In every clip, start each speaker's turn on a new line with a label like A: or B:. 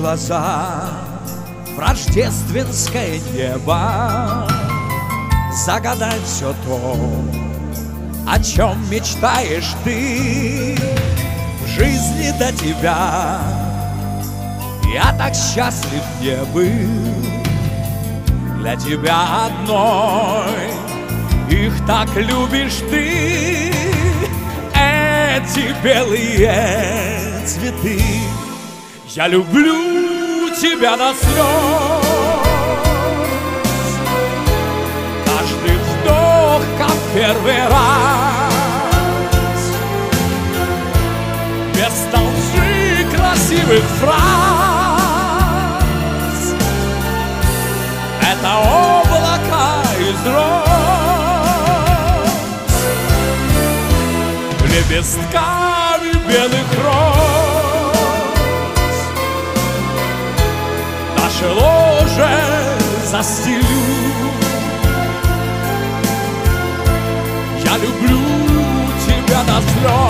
A: глаза в рождественское небо, загадать все то, о чем мечтаешь ты. В жизни до тебя я так счастлив не был. Для тебя одной их так любишь ты. Эти белые цветы, я люблю тебя до слез. Каждый вздох, как первый раз, без толщи красивых фраз. Это облака из роз, лепестками белых роз. Наше ложе застелю. Я люблю тебя до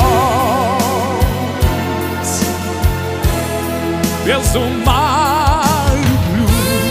A: слез, без ума люблю.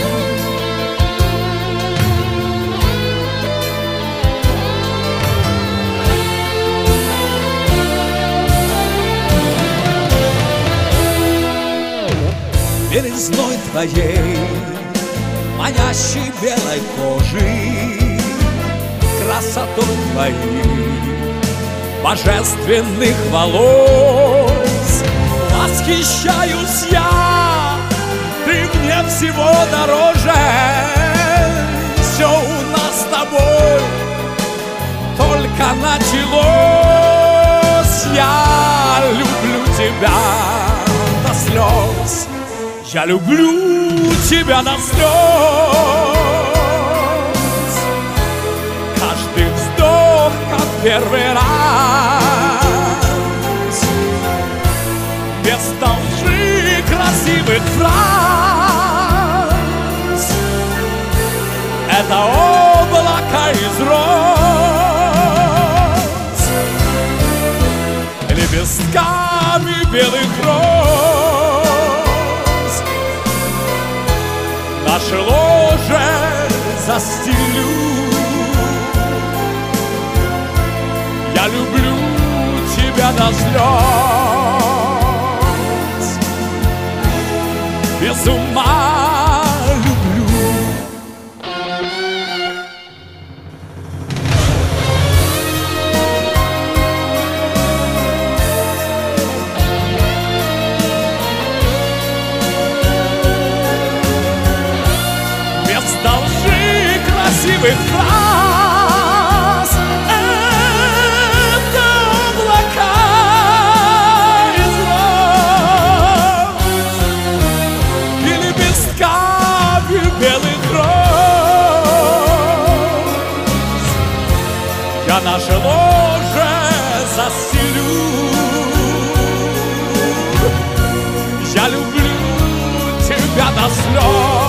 A: Белизной твоей, манящей белой кожи, красотой твоих божественных волос восхищаюсь я. Ты мне всего дороже. Все у нас с тобой только началось. Я люблю тебя до слез. Я люблю тебя до слез. Каждый вздох, как первый раз, без толщи красивых фраз. Это облака из роз, лепестками белых роз. Наше ложе застелю. Я люблю тебя до слез, без ума люблю. Без толщи красивых фраз. Это облака из роз и лепестками белых роз. Я наше ложе застелю. Я люблю тебя до слез.